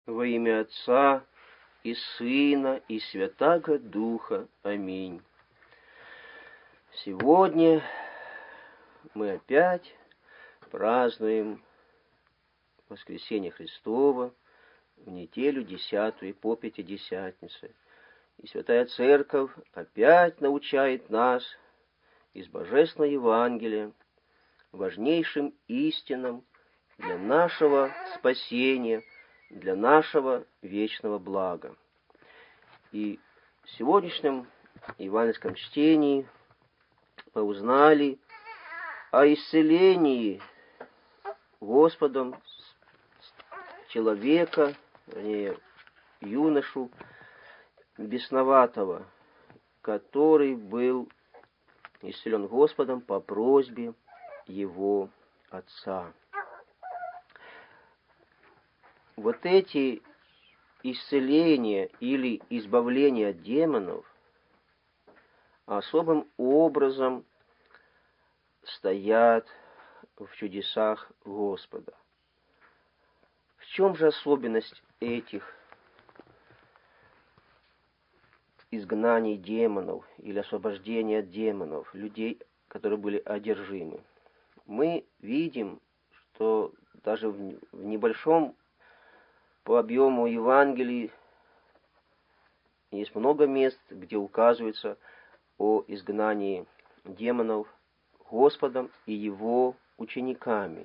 Во имя Отца и Сына и Святаго Духа. Аминь. Сегодня мы опять празднуем Воскресение Христово в неделю 10-ю по Пятидесятнице. И Святая Церковь опять научает нас из Божественного Евангелия важнейшим истинам для нашего спасения, для нашего вечного блага. И в сегодняшнем евангельском чтении мы узнали о исцелении Господом человека, вернее, юношу бесноватого, который был исцелен Господом по просьбе его отца. Вот эти исцеления или избавления от демонов особым образом стоят в чудесах Господа. В чем же особенность этих изгнаний демонов или освобождения от демонов, людей, которые были одержимы? Мы видим, что даже в небольшом по объему Евангелий есть много мест, где указывается о изгнании демонов Господом и его учениками.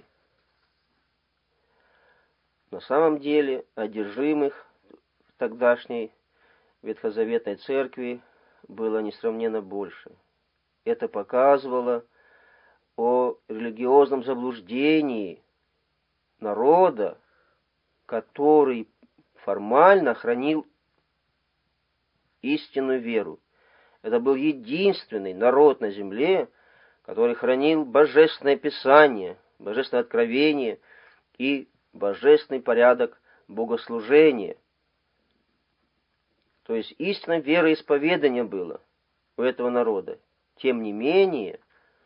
На самом деле одержимых в тогдашней ветхозаветной церкви было несравненно больше. Это показывало о религиозном заблуждении народа, который формально хранил истинную веру. Это был единственный народ на земле, который хранил Божественное Писание, Божественное откровение и божественный порядок богослужения. То есть истинное вероисповедание было у этого народа. Тем не менее,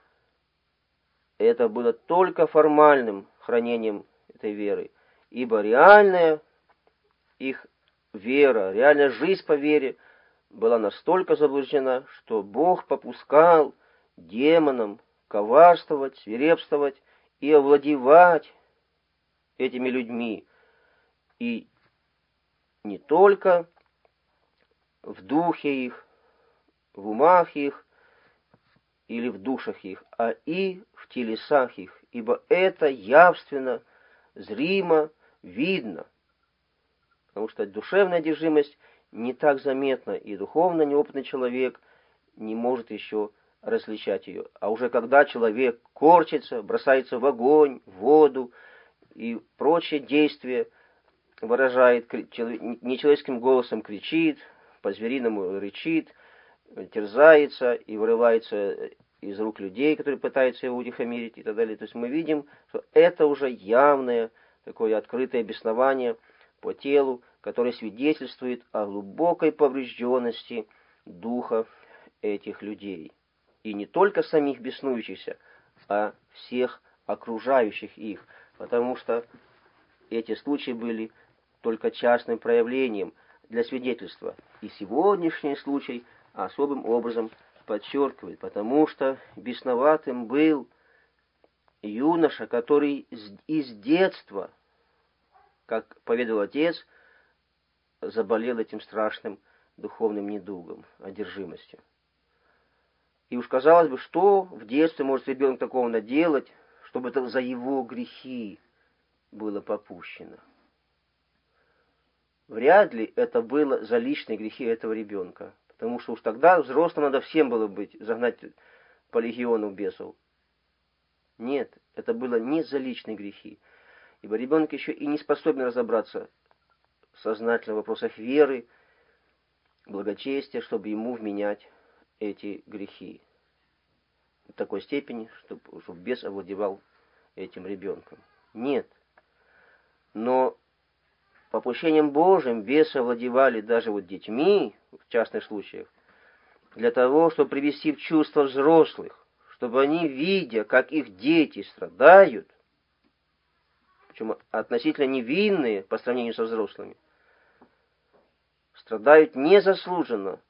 это было только формальным хранением этой веры, ибо реальная их вера, реальная жизнь по вере была настолько заблуждена, что Бог попускал демонам коварствовать, свирепствовать и овладевать этими людьми. И не только в духе их, в умах их или в душах их, а и в телесах их, ибо это явственно, зримо, видно. Потому что душевная одержимость не так заметна, и духовно неопытный человек не может еще различать ее. А уже когда человек корчится, бросается в огонь, в воду и прочие действия выражает, нечеловеческим голосом кричит, по-звериному рычит, терзается и вырывается из рук людей, которые пытаются его утихомирить и так далее. То есть мы видим, что это уже явное такое открытое беснование по телу, которое свидетельствует о глубокой поврежденности духа этих людей. И не только самих беснующихся, а всех окружающих их, потому что эти случаи были только частным проявлением для свидетельства. И сегодняшний случай особым образом подчеркивает, потому что бесноватым был юноша, который из детства, как поведал отец, заболел этим страшным духовным недугом, одержимостью. И уж казалось бы, что в детстве может ребенок такого наделать, чтобы это за его грехи было попущено. Вряд ли это было за личные грехи этого ребенка, потому что уж тогда взрослым надо всем было быть, загнать по легиону бесов. Нет, это было не за личные грехи, ибо ребенок еще и не способен разобраться сознательно в вопросах веры, благочестия, чтобы ему вменять эти грехи в такой степени, чтобы бес овладевал этим ребенком. Нет. Но попущением Божьим бесы овладевали даже вот детьми, в частных случаях, для того, чтобы привести в чувство взрослых, чтобы они, видя, как их дети страдают, причем относительно невинные по сравнению со взрослыми, страдают незаслуженно,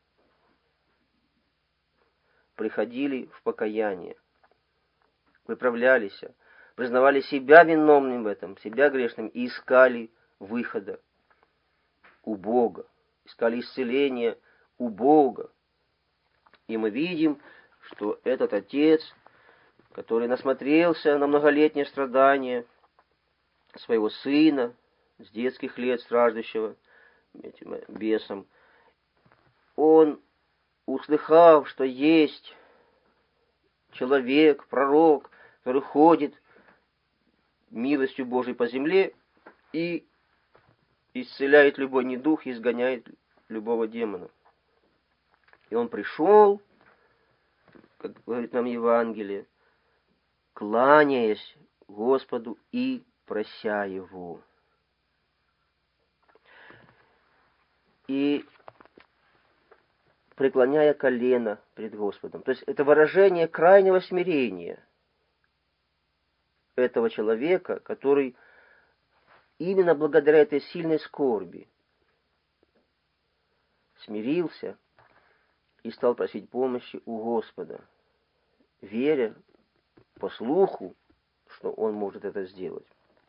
приходили в покаяние, выправлялись, признавали себя виновным в этом, себя грешным и искали выхода у Бога, искали исцеления у Бога. И мы видим, что этот отец, который насмотрелся на многолетние страдания своего сына с детских лет, страждущего этим бесом, он, услыхав, что есть человек, пророк, который ходит милостью Божией по земле и исцеляет любой недух, изгоняет любого демона. И он пришел, как говорит нам Евангелие, кланяясь Господу и прося Его. И преклоняя колено пред Господом. То есть это выражение крайнего смирения этого человека, который именно благодаря этой сильной скорби смирился и стал просить помощи у Господа, веря по слуху, что он может это сделать.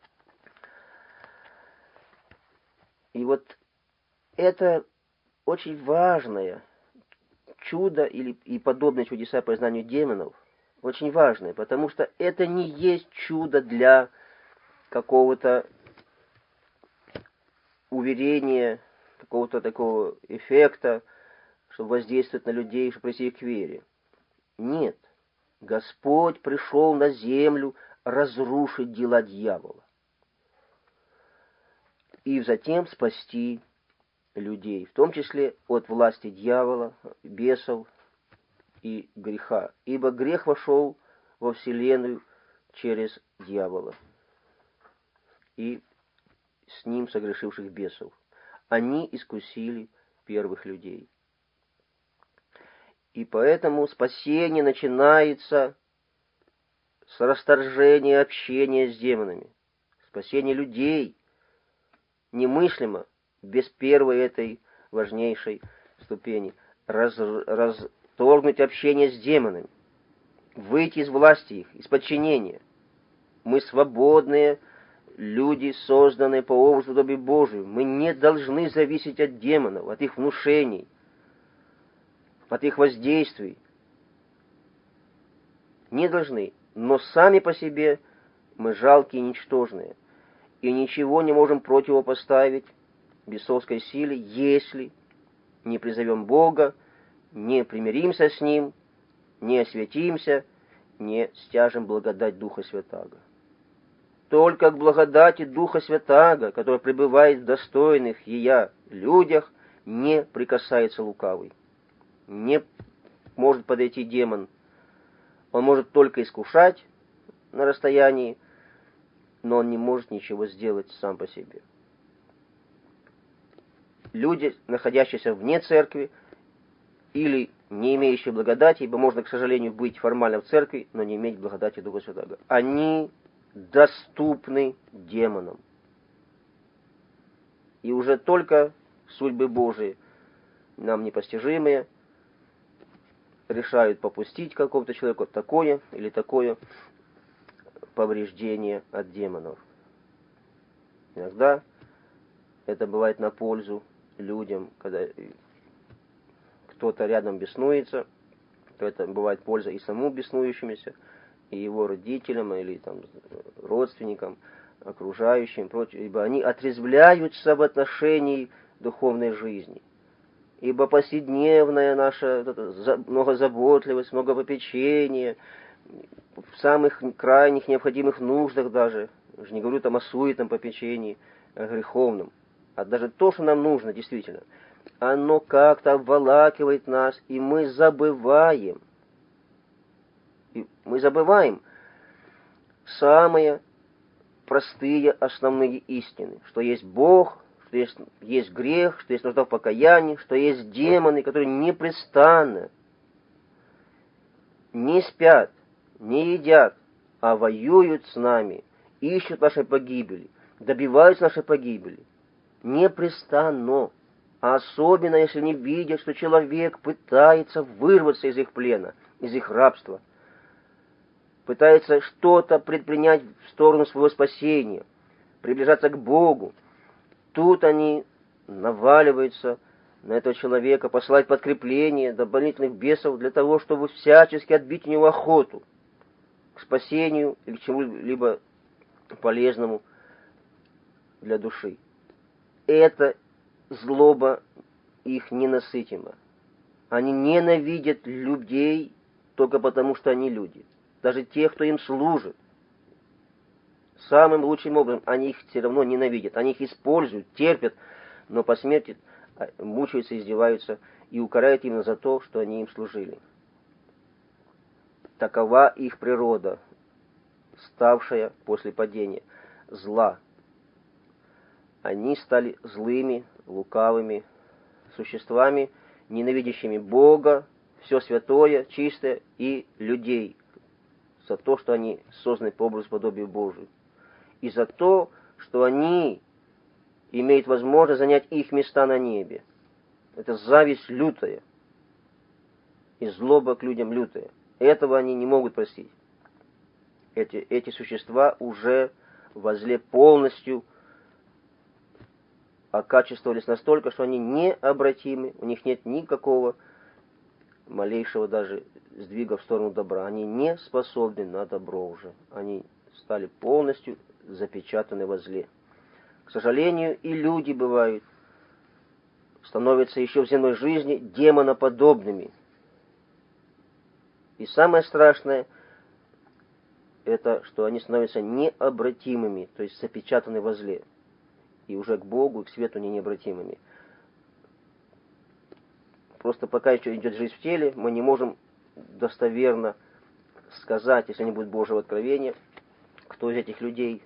И вот это очень важное чудо и подобные чудеса по изгнанию демонов, очень важное, потому что это не есть чудо для какого-то уверения, какого-то такого эффекта, чтобы воздействовать на людей, чтобы прийти к вере. Нет. Господь пришел на землю разрушить дела дьявола и затем спасти людей, в том числе от власти дьявола, бесов и греха. Ибо грех вошел во вселенную через дьявола и с ним согрешивших бесов. Они искусили первых людей. И поэтому спасение начинается с расторжения общения с демонами. Спасение людей немыслимо без первой этой важнейшей ступени. Расторгнуть общение с демонами. Выйти из власти их, из подчинения. Мы свободные люди, созданные по образу и подобию Божию. Мы не должны зависеть от демонов, от их внушений, от их воздействий. Не должны. Но сами по себе мы жалкие и ничтожные. И ничего не можем противопоставить бесовской силе, если не призовем Бога, не примиримся с Ним, не осветимся, не стяжем благодать Духа Святаго. Только к благодати Духа Святаго, который пребывает в достойных Ея людях, не прикасается лукавый. Не может подойти демон. Он может только искушать на расстоянии, но он не может ничего сделать сам по себе. Люди, находящиеся вне церкви или не имеющие благодати, ибо можно, к сожалению, быть формально в церкви, но не иметь благодати Духа Святаго, они доступны демонам. И уже только судьбы Божии, нам непостижимые, решают попустить какому-то человеку такое или такое повреждение от демонов. Иногда это бывает на пользу людям, когда кто-то рядом беснуется, то это бывает польза и самому беснующемуся, и его родителям, или там, родственникам, окружающим, прочее, ибо они отрезвляются в отношении духовной жизни. Ибо повседневная наша многозаботливость, многопопечение, в самых крайних необходимых нуждах даже, я же не говорю там о суетном попечении, о греховном, а даже то, что нам нужно действительно, оно как-то обволакивает нас, и мы забываем. Самые простые основные истины, что есть Бог, что есть грех, что есть нужда в покаянии, что есть демоны, которые непрестанно не спят, не едят, а воюют с нами ищут нашей погибели, добиваются нашей погибели. Непрестанно. А особенно, если они видят, что человек пытается вырваться из их плена, из их рабства, пытается что-то предпринять в сторону своего спасения, приближаться к Богу. Тут они наваливаются на этого человека, посылать подкрепление дополнительных бесов для того, чтобы всячески отбить у него охоту к спасению или к чему-либо полезному для души. Эта злоба их ненасытима. Они ненавидят людей только потому, что они люди. Даже тех, кто им служит. Самым лучшим образом они их все равно ненавидят. Они их используют, терпят, но по смерти мучаются, издеваются и укоряют именно за то, что они им служили. Такова их природа, ставшая после падения зла. Они стали злыми, лукавыми существами, ненавидящими Бога, все святое, чистое и людей, за то, что они созданы по образу и подобию Божию, и за то, что они имеют возможность занять их места на небе. Это зависть лютая и злоба к людям лютая. Этого они не могут простить. Эти существа уже возле полностью окачествовались настолько, что они необратимы, у них нет никакого малейшего даже сдвига в сторону добра. Они не способны на добро уже. Они стали полностью запечатаны во зле. К сожалению, и люди бывают, становятся еще в земной жизни демоноподобными. И самое страшное, это что они становятся необратимыми, то есть запечатаны во зле. И уже к Богу и к свету не необратимыми. Просто пока еще идет жизнь в теле, мы не можем достоверно сказать, если не будет Божьего откровения, кто из этих людей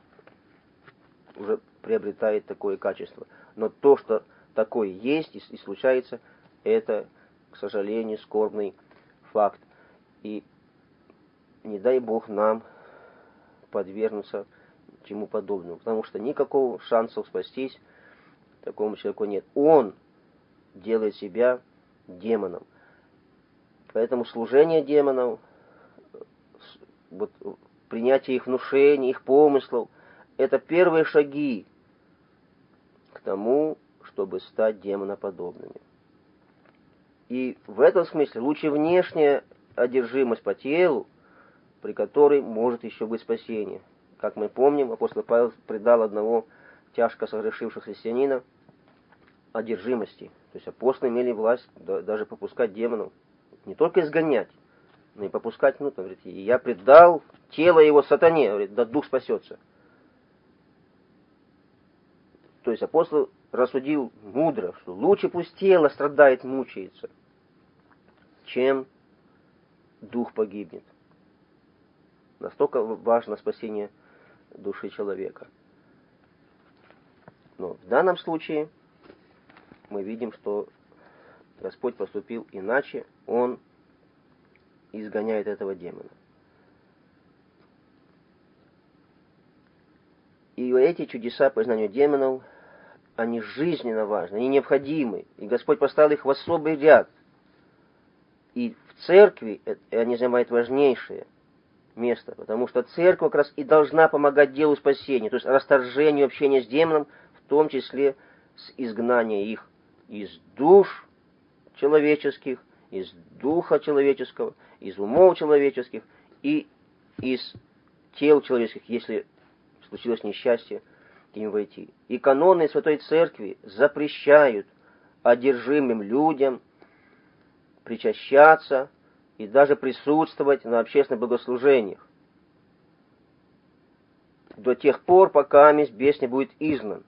уже приобретает такое качество. Но то, что такое есть и случается, это, к сожалению, скорбный факт. И не дай Бог нам подвергнуться чему подобному, потому что никакого шанса спастись такому человеку нет. Он делает себя демоном. Поэтому служение демонов, вот, принятие их внушений, их помыслов, это первые шаги к тому, чтобы стать демоноподобными. И в этом смысле лучше внешняя одержимость по телу, при которой может еще быть спасение. Как мы помним, апостол Павел предал одного тяжко согрешившего христианина одержимости. То есть апостолы имели власть даже попускать демонов. Не только изгонять, но и попускать внутрь. Говорит, и я предал тело его сатане, говорит, да дух спасется. То есть апостол рассудил мудро, что лучше пусть тело страдает, мучается, чем дух погибнет. Настолько важно спасение души человека. Но в данном случае мы видим, что Господь поступил иначе, Он изгоняет этого демона. И эти чудеса по изгнанию демонов, они жизненно важны, они необходимы. И Господь поставил их в особый ряд. И в церкви они занимают важнейшее место, потому что церковь как раз и должна помогать делу спасения, то есть расторжению общения с демоном, в том числе с изгнанием их из душ человеческих, из духа человеческого, из умов человеческих и из тел человеческих, если случилось несчастье к ним войти. И каноны Святой Церкви запрещают одержимым людям причащаться и даже присутствовать на общественных богослужениях до тех пор, пока бес не будет изгнан.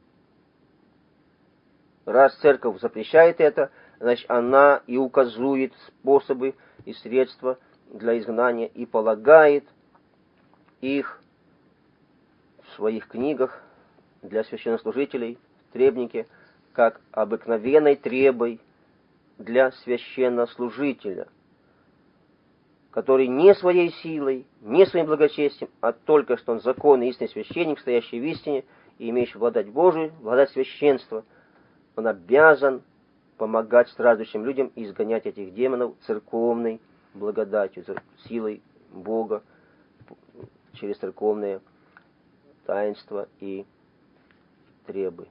Раз церковь запрещает это, значит, она и указует способы и средства для изгнания и полагает их в своих книгах для священнослужителей, в требнике, как обыкновенной требой для священнослужителя. который не своей силой, не своим благочестием, а только что он законный истинный священник, стоящий в истине и имеющий благодать Божию, благодать священства, он обязан помогать страждущим людям и изгонять этих демонов церковной благодатью, силой Бога через церковное таинство и требы.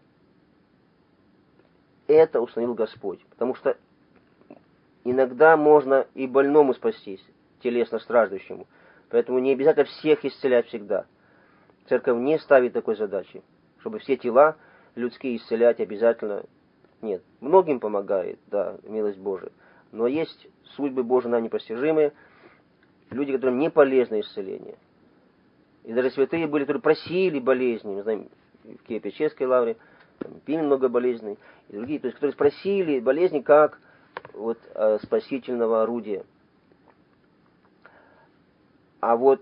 Это установил Господь, потому что иногда можно и больному спастись, телесно страждущему, поэтому не обязательно всех исцелять всегда. Церковь не ставит такой задачи, чтобы все тела людские исцелять обязательно. Нет, многим помогает, да, милость Божия, но есть судьбы Божии нам непостижимые, люди, которым не полезно исцеление. И даже святые были, которые просили болезни, мы знаем, в Киево-Печерской лавре, Пимен много болезней, и другие, то есть, которые спросили болезни как вот спасительного орудия. А вот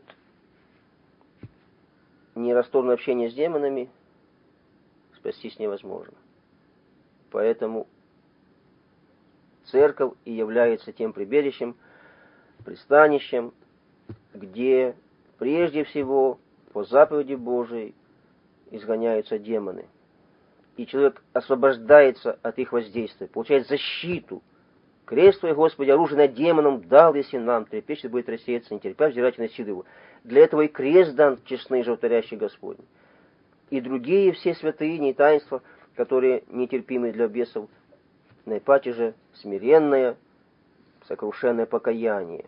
нерасторное общение с демонами спастись невозможно. Поэтому церковь и является тем прибежищем, пристанищем, где прежде всего по заповеди Божией изгоняются демоны. И человек освобождается от их воздействия, получает защиту. Крест твой, Господи, оружие над демоном дал, если нам трепещет будет рассеяться, не терпя, взирать на силу его. Для этого и крест дан честный животворящий Господь. И другие все святыни и таинства, которые нетерпимы для бесов, наипаче же смиренное, сокрушенное покаяние.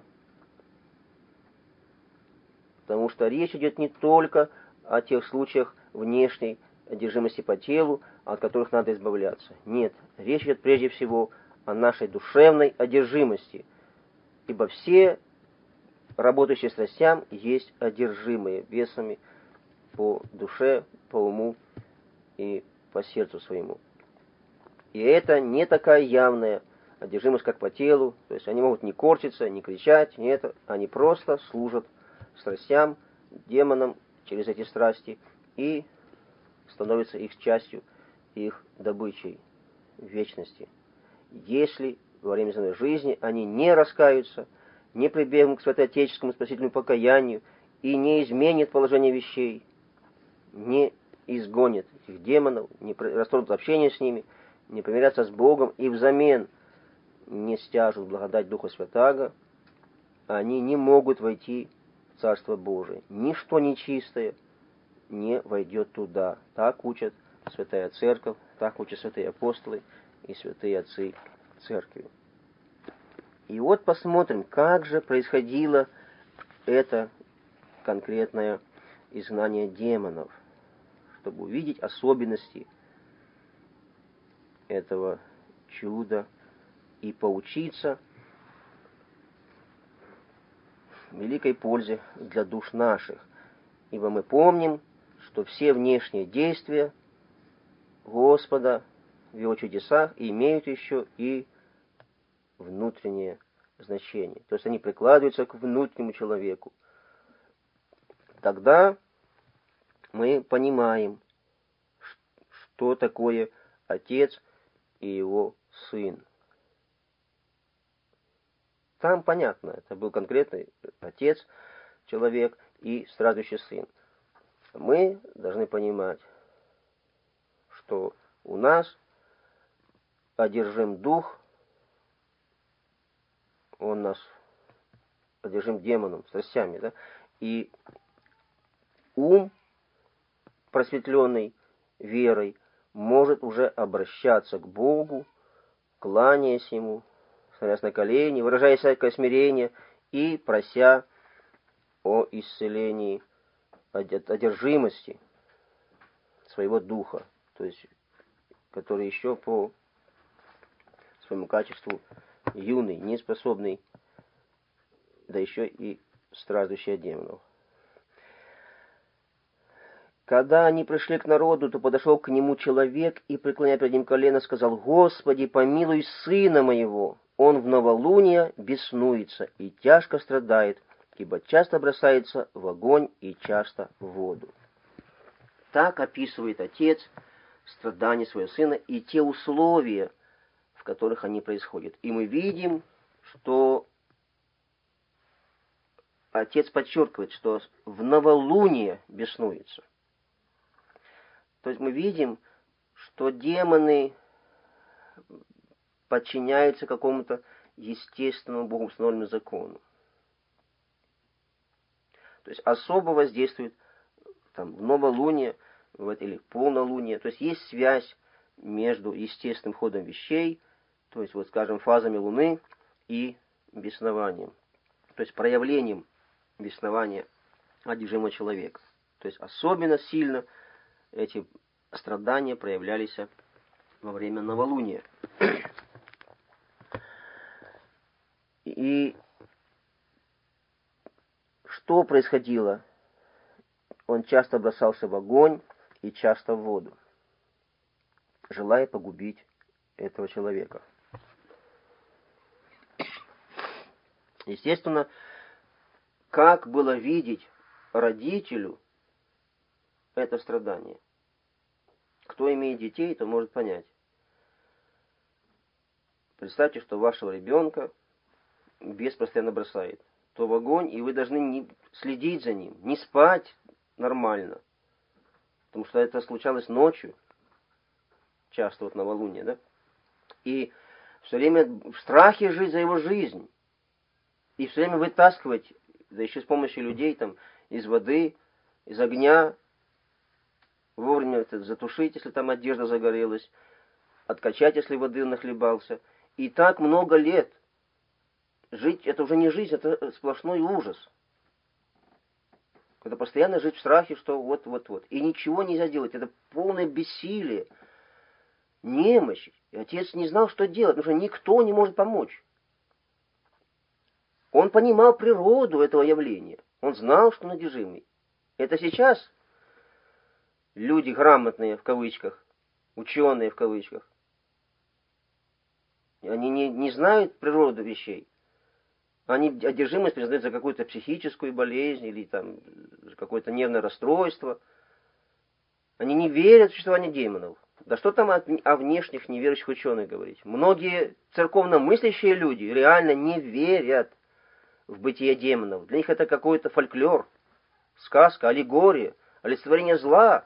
Потому что речь идет не только о тех случаях внешней одержимости по телу, от которых надо избавляться. Нет, речь идет прежде всего о нашей душевной одержимости, ибо все работающие страстям есть одержимые бесами по душе, по уму и по сердцу своему. И это не такая явная одержимость, как по телу, то есть они могут не корчиться, не кричать, не это, они просто служат страстям, демонам через эти страсти и становятся их частью, их добычей в вечности. Если во время земной жизни они не раскаются, не прибегнут к святоотеческому спасительному покаянию и не изменят положение вещей, не изгонят этих демонов, не расторгнут общение с ними, не примирятся с Богом и взамен не стяжут благодать Духа Святаго, они не могут войти в Царство Божие. Ничто нечистое не войдет туда. Так учат Святая Церковь, так учат святые апостолы и святые отцы Церкви. И вот посмотрим, как же происходило это конкретное изгнание демонов, чтобы увидеть особенности этого чуда и поучиться великой пользе для душ наших. Ибо мы помним, что все внешние действия Господа в Его чудесах имеют еще и внутреннее значение. То есть они прикладываются к внутреннему человеку. Тогда мы понимаем, что такое Отец и Его Сын. Там понятно, это был конкретный Отец, человек и страждущий Сын. Мы должны понимать, что у нас одержим дух, он нас одержим демоном, страстями, да? И ум, просветленный верой, может уже обращаться к Богу, кланяясь Ему, становясь на колени, выражая всякое смирение и прося о исцелении от одержимости своего духа, то есть, который еще по своему качеству юный, неспособный, да еще и страждущий от демонов. Когда они пришли к народу, то подошел к нему человек и, преклоняя перед ним колено, сказал: «Господи, помилуй сына моего, он в новолуние беснуется и тяжко страдает, ибо часто бросается в огонь и часто в воду». Так описывает Отец страдания своего сына и те условия, в которых они происходят. И мы видим, что отец подчеркивает, что в новолуние беснуется. То есть мы видим, что демоны подчиняются какому-то естественному Богом установленному закону. То есть особо воздействует там, в новолуние или в полнолуние. То есть есть связь между естественным ходом вещей, то есть, вот, скажем, фазами Луны и беснованием. То есть проявлением беснования одержимого человека. То есть особенно сильно эти страдания проявлялись во время новолуния. И что происходило? Он часто бросался в огонь и часто в воду, желая погубить этого человека. Естественно, как было видеть родителю это страдание? Кто имеет детей, то может понять. Представьте, что вашего ребенка бес постоянно бросает то в огонь, и вы должны не следить за ним, не спать нормально. Потому что это случалось ночью, часто вот новолуние, да? И все время в страхе жить за его жизнь. И все время вытаскивать, да еще с помощью людей, там, из воды, из огня, вовремя это затушить, если там одежда загорелась, откачать, если воды нахлебался. И так много лет. Жить, это уже не жизнь, это сплошной ужас. Это постоянно жить в страхе, что вот-вот-вот. И ничего нельзя делать. Это полное бессилие, немощь. И отец не знал, что делать, потому что никто не может помочь. Он понимал природу этого явления. Он знал, что он одержимый. Это сейчас люди грамотные, в кавычках, ученые, в кавычках, они не знают природу вещей. Они одержимость признают за какую-то психическую болезнь или там какое-то нервное расстройство. Они не верят в существование демонов. Да что там о внешних неверующих ученых говорить? Многие церковно мыслящие люди реально не верят в бытие демонов. Для них это какой-то фольклор, сказка, аллегория, олицетворение зла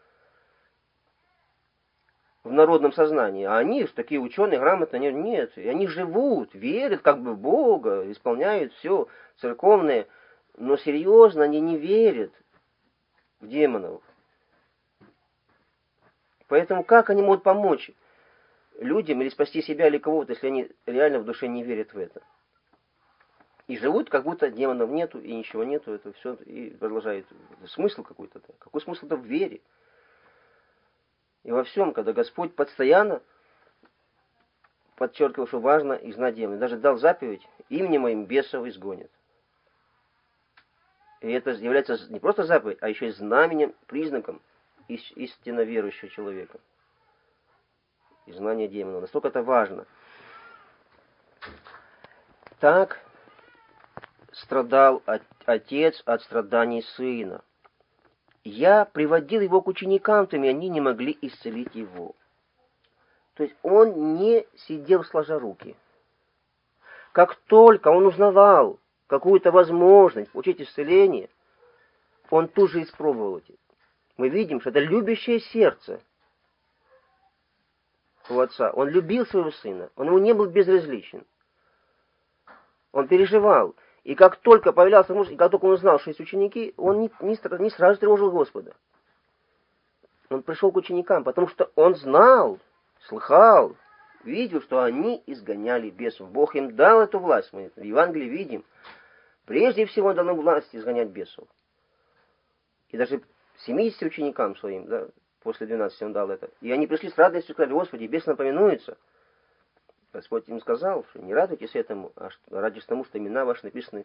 в народном сознании. А они, такие ученые, грамотные, нет. И они живут, верят как бы в Бога, исполняют все церковное, но серьезно они не верят в демонов. Поэтому как они могут помочь людям или спасти себя или кого-то, если они реально в душе не верят в это? И живут, как будто демонов нету, и ничего нету, это все, и продолжает. Смысл какой-то. Какой смысл-то в вере? И во всем, когда Господь постоянно подчеркивал, что важно изгнать демонов, даже дал заповедь, именем моим бесов изгонят. И это является не просто заповедь, а еще и знаменем, признаком истинно верующего человека. Изгнание демонов. Настолько это важно. Так страдал отец от страданий сына. Я приводил его к ученикам, и они не могли исцелить его. То есть он не сидел сложа руки. Как только он узнавал какую-то возможность получить исцеление, он тут же испробовал это. Мы видим, что это любящее сердце у отца. Он любил своего сына, он ему не был безразличен. Он переживал. И как только появлялся муж, и как только он узнал, что есть ученики, он не сразу тревожил Господа. Он пришел к ученикам, потому что он знал, слыхал, видел, что они изгоняли бесов. Бог им дал эту власть. Мы в Евангелии видим. Прежде всего он дал им власть изгонять бесов. И даже 70 ученикам своим, да, после 12 он дал это. И они пришли с радостью и сказали: Господи, бесы нам повинуются. Господь им сказал, что не радуйтесь этому, а радуйтесь тому, что имена ваши написаны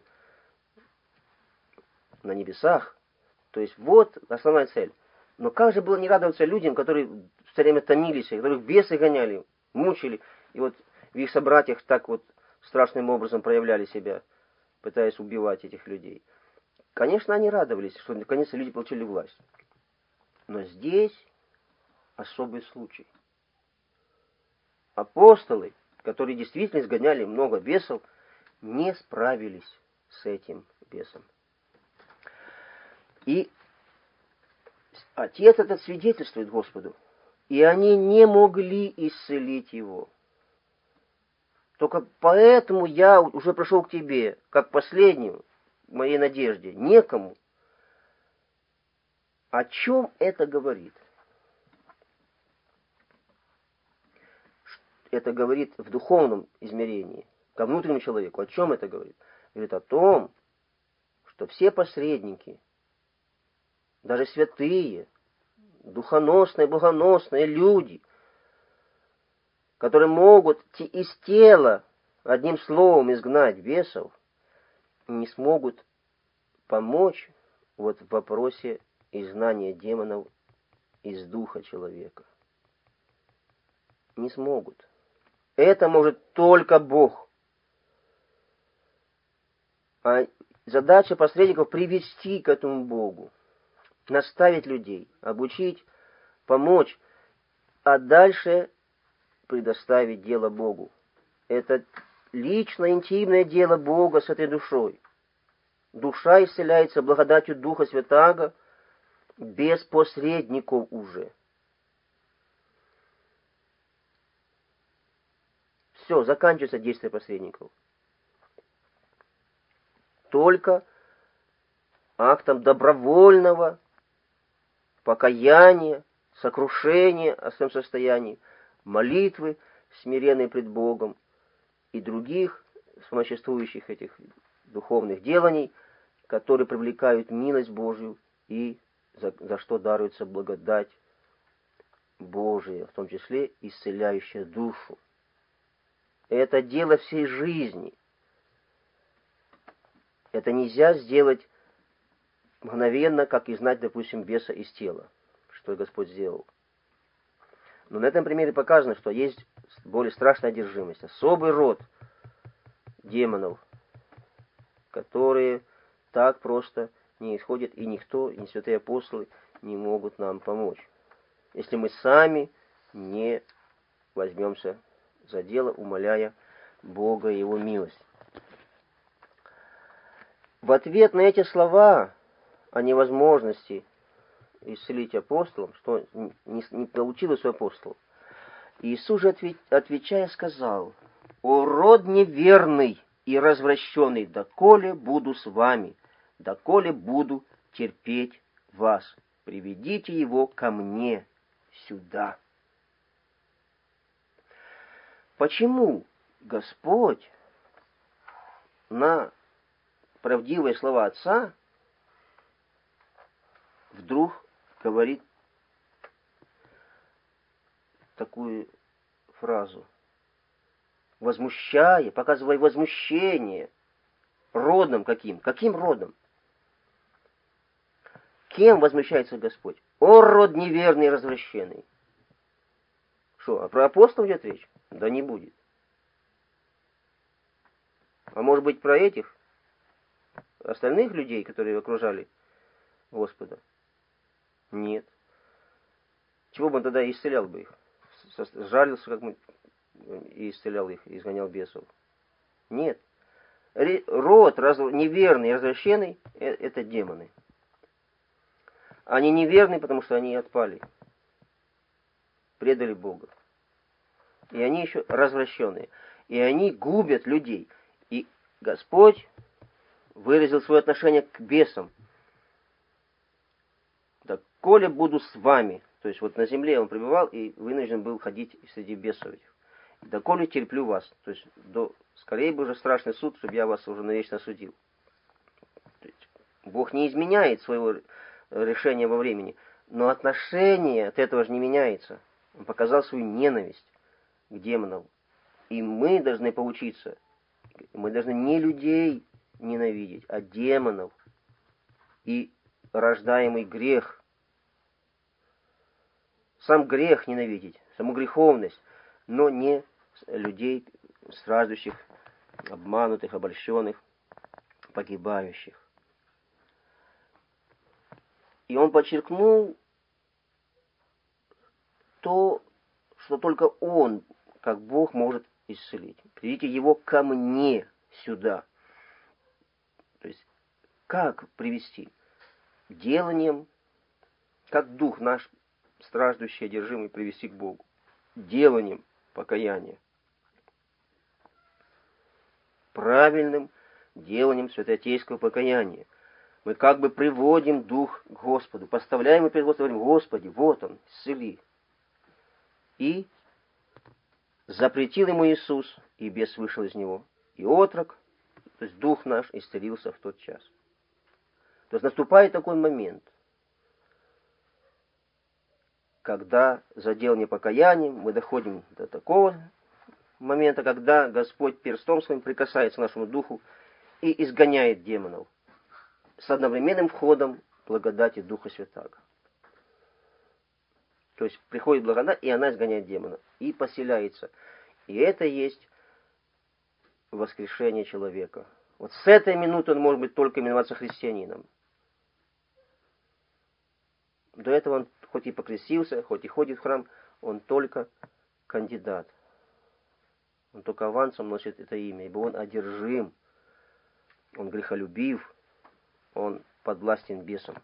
на небесах. То есть вот основная цель. Но как же было не радоваться людям, которые все время томились, которых бесы гоняли, мучили, и вот в их собратьях так вот страшным образом проявляли себя, пытаясь убивать этих людей. Конечно, они радовались, что наконец люди получили власть. Но здесь особый случай. Апостолы, которые действительно изгоняли много бесов, не справились с этим бесам. И отец этот свидетельствует Господу, и они не могли исцелить его. Только поэтому я уже пришел к тебе, как последнему, моей надежде. Некому. О чем это говорит? Это говорит в духовном измерении, ко внутреннему человеку. О чем это говорит? Говорит о том, что все посредники, даже святые, духоносные, богоносные люди, которые могут из тела одним словом изгнать бесов, не смогут помочь вот в вопросе изгнания демонов из духа человека. Не смогут. Это может только Бог. А задача посредников — привести к этому Богу, наставить людей, обучить, помочь, а дальше предоставить дело Богу. Это личное, интимное дело Бога с этой душой. Душа исцеляется благодатью Духа Святаго без посредников уже. Все, заканчивается действие посредников. Только актом добровольного покаяния, сокрушения о своем состоянии, молитвы, смиренной пред Богом и других существующих этих духовных деланий, которые привлекают милость Божию и за что даруется благодать Божия, в том числе исцеляющая душу. Это дело всей жизни. Это нельзя сделать мгновенно, как изгнать, допустим, беса из тела, что Господь сделал. Но на этом примере показано, что есть более страшная одержимость, особый род демонов, которые так просто не исходят, и никто, и святые апостолы не могут нам помочь, если мы сами не возьмемся за дело, умоляя Бога и Его милость. В ответ на эти слова о невозможности исцелить апостолам, что не получилось у апостолов, Иисус же, отвечая, сказал: «О род неверный и развращенный, доколе буду с вами, доколе буду терпеть вас, приведите его ко мне сюда». Почему Господь на правдивые слова Отца вдруг говорит такую фразу, возмущая, показывая возмущение родом каким? Каким родом? Кем возмущается Господь? О, род неверный и развращенный. Что, а про апостолов идет речь? Да не будет. А может быть, про этих остальных людей, которые окружали Господа? Нет. Чего бы он тогда исцелял бы их? Жалился, как мы, и исцелял их, и изгонял бесов? Нет. Род неверный и развращенный — это демоны. Они неверны, потому что они отпали, предали Бога. И они еще развращенные. И они губят людей. И Господь выразил свое отношение к бесам. «Доколе буду с вами». То есть вот на земле он пребывал и вынужден был ходить среди бесов этих. «Доколе терплю вас». То есть скорее бы уже страшный суд, чтобы я вас уже навечно судил. То есть Бог не изменяет своего решения во времени. Но отношение от этого же не меняется. Он показал свою ненависть к демонам. И мы должны поучиться. Мы должны не людей ненавидеть, а демонов и рождаемый грех. Сам грех ненавидеть, саму греховность, но не людей страждущих, обманутых, обольщенных, погибающих. И он подчеркнул то, что только он, как Бог, может исцелить. Приведите его ко мне сюда. То есть как привести? Деланием, как дух наш, страждущий, одержимый, привести к Богу. Деланием покаяния. Правильным деланием святоотеческого покаяния. Мы как бы приводим дух к Господу, поставляем его перед Господом, говорим: Господи, вот он, исцели. И запретил ему Иисус, и бес вышел из него. И отрок, то есть дух наш, исцелился в тот час. То есть наступает такой момент, когда за делание покаянием мы доходим до такого момента, когда Господь перстом своим прикасается к нашему духу и изгоняет демонов с одновременным входом благодати Духа Святаго. То есть приходит благодать, и она изгоняет демона, и поселяется. И это есть воскрешение человека. Вот с этой минуты он может быть только именоваться христианином. До этого он хоть и покрестился, хоть и ходит в храм, он только кандидат. Он только авансом носит это имя, ибо он одержим, он грехолюбив, он подвластен бесам.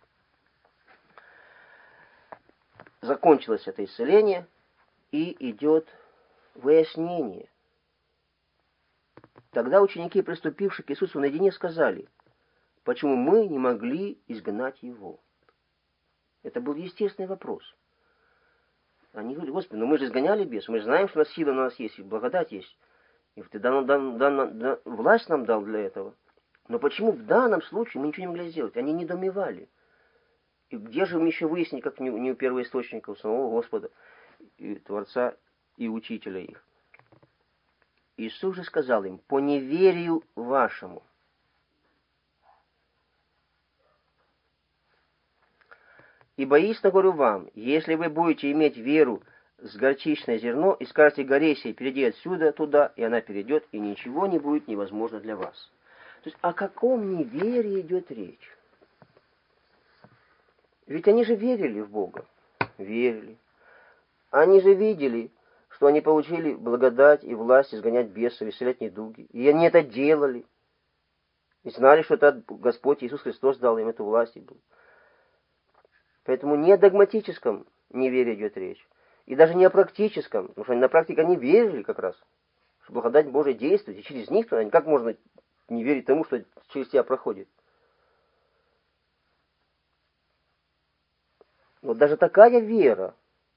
Закончилось это исцеление, и идет выяснение. Тогда ученики, приступившие к Иисусу наедине, сказали: почему мы не могли изгнать его? Это был естественный вопрос. Они говорили: Господи, мы же изгоняли бесов, мы же знаем, что у нас сила на нас есть, и благодать есть. И Ты власть нам дал для этого. Но почему в данном случае мы ничего не могли сделать? Они недоумевали. И где же им еще выяснить, как не у первоисточника, у самого Господа, и Творца, и Учителя их? Иисус же сказал им: по неверию вашему. Ибо истинно говорю вам, если вы будете иметь веру с горчичное зерно, и скажете горе сей: перейди отсюда туда, и она перейдет, и ничего не будет невозможно для вас. То есть о каком неверии идет речь? Ведь они же верили в Бога. Верили. Они же видели, что они получили благодать и власть изгонять бесов, исцелять недуги. И они это делали. И знали, что это Господь Иисус Христос дал им эту власть. Поэтому не о догматическом неверии идет речь. И даже не о практическом. Потому что на практике они верили как раз, что благодать Божия действует. И через них, как можно не верить тому, что через тебя проходит? Но даже такая вера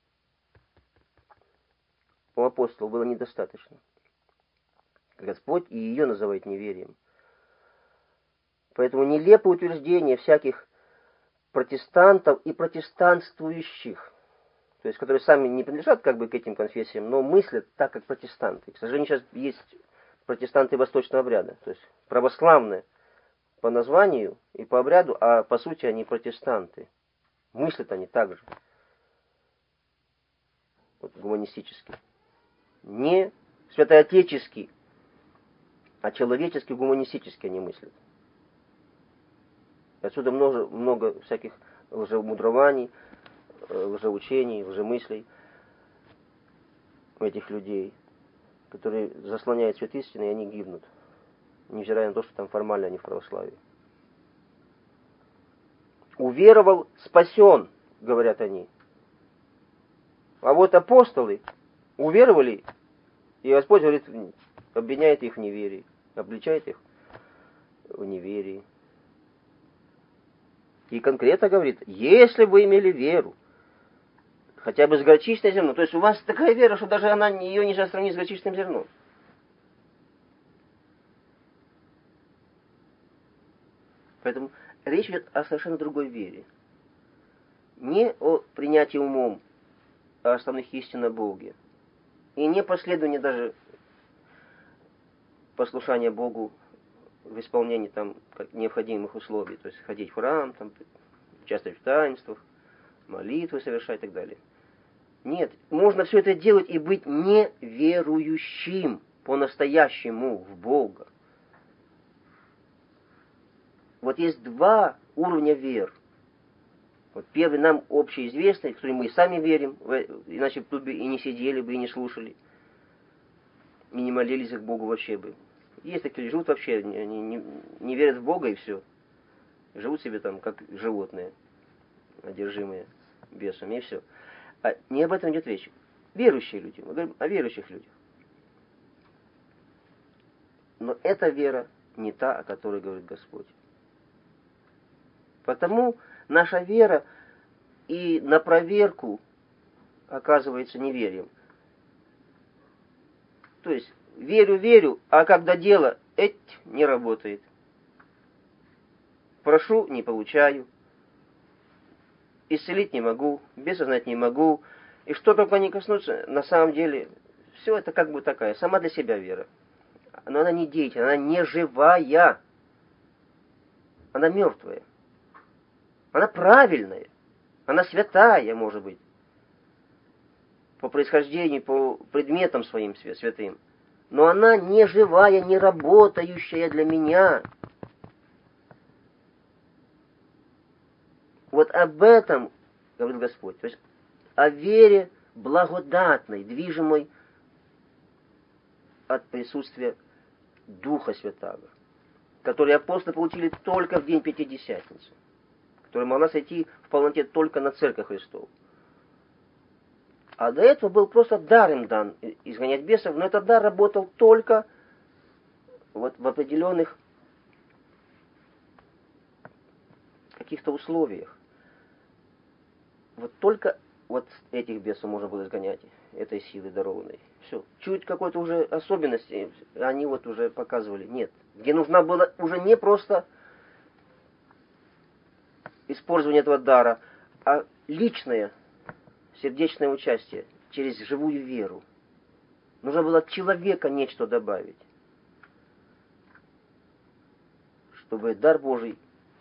у апостолов была недостаточно. Господь и ее называет неверием. Поэтому нелепое утверждение всяких протестантов и протестантствующих, то есть которые сами не принадлежат как бы к этим конфессиям, но мыслят так, как протестанты. К сожалению, сейчас есть протестанты восточного обряда, то есть православные по названию и по обряду, а по сути они протестанты. Мыслят они так же. Вот, гуманистически. Не святоотечески, а человечески, гуманистически они мыслят. Отсюда много всяких лжемудрований, лжеучений, лжемыслей у этих людей, которые заслоняют свет истины, и они гибнут, невзирая на то, что там формально они в православии. Уверовал, спасен, говорят они. А вот апостолы уверовали, и Господь говорит, обвиняет их в неверии, обличает их в неверии. И конкретно говорит: если вы имели веру, хотя бы с горчичным зерном, то есть у вас такая вера, что даже ее нельзя сравнить с горчичным зерном. Поэтому речь идет о совершенно другой вере. Не о принятии умом основных истин о Боге. И не последование даже послушания Богу в исполнении там необходимых условий. То есть ходить в храм, там, участвовать в таинствах, молитвы совершать и так далее. Нет, можно все это делать и быть неверующим по-настоящему в Бога. Вот есть два уровня вер. Вот первый нам общеизвестный, в который мы сами верим, иначе тут бы и не сидели бы, и не слушали, и не молились к Богу вообще бы. Есть такие, живут вообще, не верят в Бога и все. живут себе там, как животные, одержимые бесами, и все. А не об этом идет речь. Верующие люди, мы говорим о верующих людях. Но эта вера не та, о которой говорит Господь. Потому наша вера и на проверку оказывается неверием. То есть, верю, а когда дело, не работает. Прошу, не получаю. Исцелить не могу, беса знать не могу. И что только не коснуться, на самом деле, все это как бы такая, сама для себя вера. Но она не деятельная, она не живая. Она мертвая. Она правильная. Она святая, может быть. По происхождению, по предметам своим святым. Но она не живая, не работающая для меня. Вот об этом говорит Господь. То есть о вере благодатной, движимой от присутствия Духа Святаго, который апостолы получили только в день Пятидесятницы, которая могла сойти в полноте только на Церковь Христову. А до этого был просто дар им дан изгонять бесов, но этот дар работал только вот в определенных каких-то условиях. Вот только вот этих бесов можно было изгонять, этой силы дарованной. Все. Чуть какой-то уже особенности они вот уже показывали. Нет. Где нужна была уже не просто использование этого дара, а личное, сердечное участие через живую веру. Нужно было от человека нечто добавить, чтобы дар Божий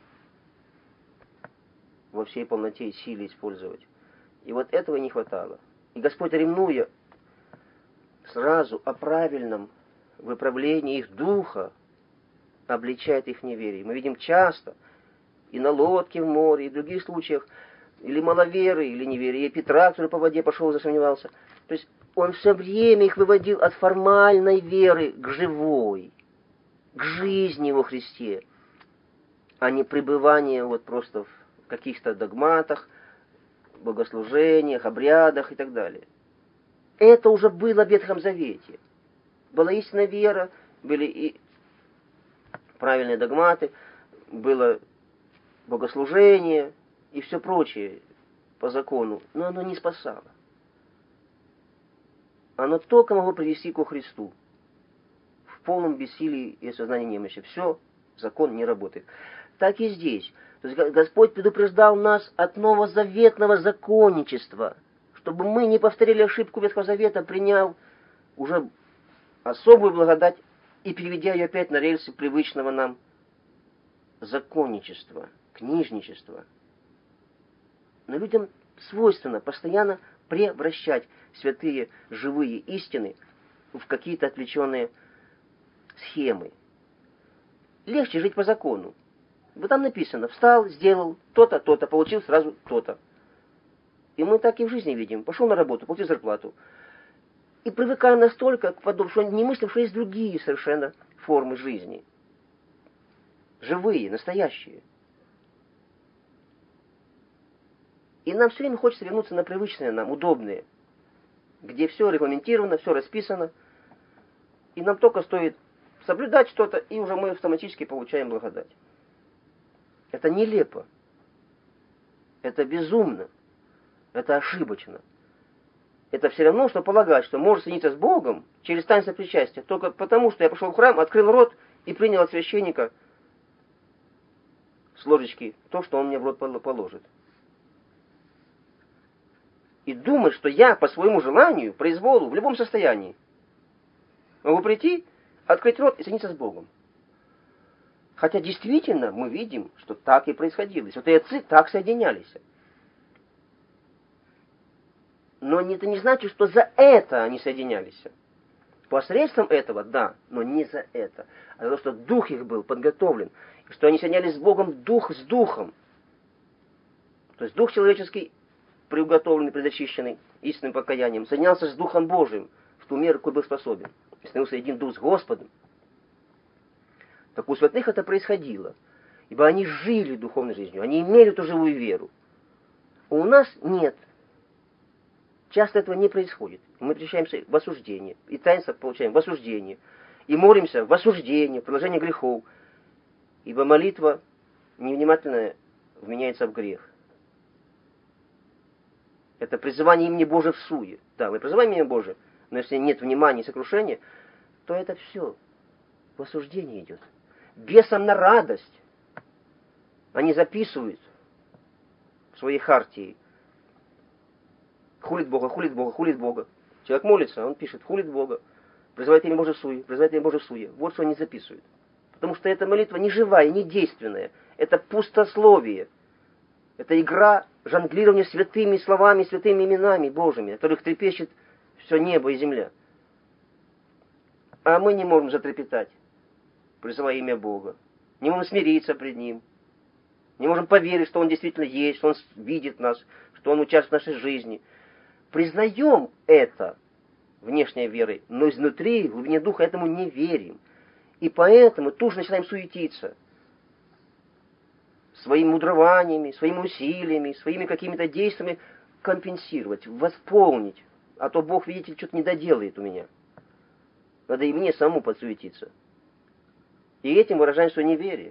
во всей полноте и силе использовать. И вот этого не хватало. И Господь, ревнуя сразу о правильном выправлении их духа, обличает их в неверии. Мы видим часто и на лодке в море, и в других случаях, или маловеры, или неверие Петра, который по воде пошел и засомневался. То есть он все время их выводил от формальной веры к живой, к жизни во Христе, а не пребывание вот просто в каких-то догматах, богослужениях, обрядах и так далее. Это уже было в Ветхом Завете. Была истинная вера, были и правильные догматы, было богослужение и все прочее по закону, но оно не спасало. Оно только могло привести ко Христу в полном бессилии и сознании немощи. Все, закон не работает. Так и здесь. То есть Господь предупреждал нас от новозаветного законничества, чтобы мы не повторили ошибку Ветхого Завета, приняв уже особую благодать и переведя ее опять на рельсы привычного нам законничества, книжничества. Но людям свойственно постоянно превращать святые живые истины в какие-то отвлеченные схемы. Легче жить по закону. Вот там написано: встал, сделал то-то, то-то, получил сразу то-то. И мы так и в жизни видим. Пошел на работу, получил зарплату. И привыкаем настолько к подобию, что не мыслим, что есть другие совершенно формы жизни. Живые, настоящие. И нам все время хочется вернуться на привычные нам, удобные, где все регламентировано, все расписано. И нам только стоит соблюдать что-то, и уже мы автоматически получаем благодать. Это нелепо. Это безумно. Это ошибочно. Это все равно, что полагать, что можно соединиться с Богом через таинство причастия, только потому, что я пошел в храм, открыл рот и принял от священника с ложечки то, что он мне в рот положит. И думать, что я по своему желанию, произволу, в любом состоянии могу прийти, открыть рот и соединиться с Богом. Хотя действительно мы видим, что так и происходило. Святые отцы так соединялись. Но это не значит, что за это они соединялись. Посредством этого, да, но не за это. А за то, что дух их был подготовлен. Что они соединялись с Богом дух с духом. То есть дух человеческий, приуготовленный, предочищенный истинным покаянием, соединялся с Духом Божиим в ту меру, какой был способен. И становился един дух с Господом. Так у святых это происходило. ибо они жили духовной жизнью, они имели эту живую веру. У нас нет. Часто этого не происходит. Мы превращаемся в осуждение, и таинство получаем в осуждение, и молимся в осуждение, в продолжение грехов, ибо молитва невнимательная вменяется в грех. Это призывание имени Божия в суе. Да, мы призываем имя Божие, но если нет внимания и сокрушения, то это все в осуждение идет. Бесам на радость. Они записывают в своей хартии. Хулит Бога, хулит Бога, хулит Бога. Человек молится, он пишет, хулит Бога. Призывает имя Божие в суе, призывает имя Божие в суе. Вот что они записывают. Потому что эта молитва не живая, не действенная. Это пустословие. Это игра жонглирования святыми словами, святыми именами Божьими, от которых трепещет все небо и земля. А мы не можем затрепетать, призывая имя Бога. Не можем смириться пред Ним. Не можем поверить, что Он действительно есть, что Он видит нас, что Он участвует в нашей жизни. Признаем это внешней верой, но изнутри, в глубине духа, этому не верим. И поэтому тут же начинаем суетиться. Своими мудрованиями, своими усилиями, своими какими-то действиями компенсировать, восполнить. А то Бог, видите, что-то не доделает у меня. Надо и мне самому подсуетиться. И этим выражаем свое неверие,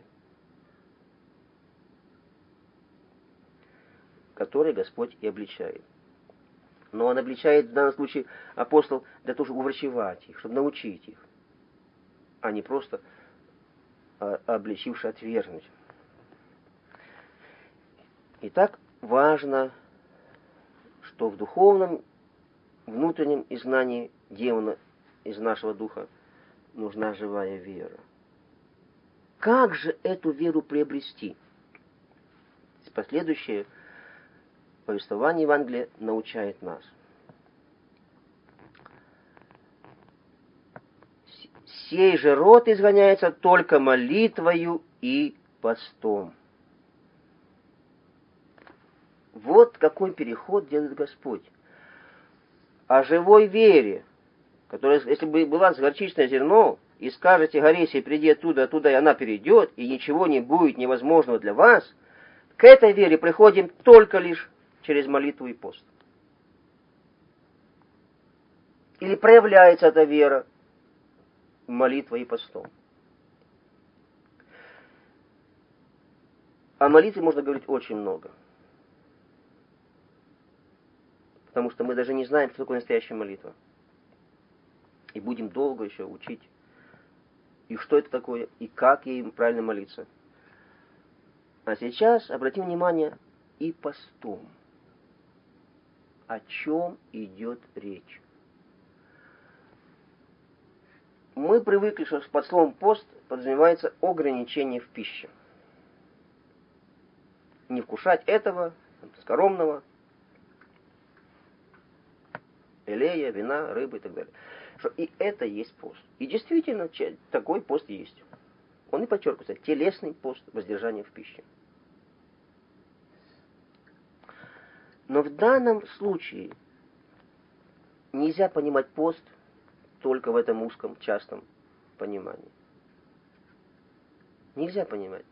которое Господь и обличает. Но Он обличает в данном случае апостол для того, чтобы уврачевать их, чтобы научить их, а не просто обличивши отвергнуть. Итак, важно, что в духовном, внутреннем изгнании демона из нашего духа нужна живая вера. Как же эту веру приобрести? Последующее повествование Евангелия научает нас. Сей же род изгоняется только молитвою и постом. Вот какой переход делает Господь. О живой вере, которая, если бы была горчичное зерно, и скажете горе сей, приди оттуда, и она перейдет, и ничего не будет невозможного для вас, к этой вере приходим только лишь через молитву и пост. Или проявляется эта вера молитвой и постом. О молитве можно говорить очень много. Потому что мы даже не знаем, что такое настоящая молитва. И будем долго еще учить, и что это такое, и как ей правильно молиться. А сейчас обратим внимание и постом. О чем идет речь? Мы привыкли, что под словом пост подразумевается ограничение в пище. Не вкушать этого, скоромного, элея, вина, рыбы и так далее. Что и это есть пост. И действительно, такой пост есть. Он и подчеркивается, телесный пост воздержания в пище. Но в данном случае нельзя понимать пост только в этом узком, частном понимании. Нельзя понимать.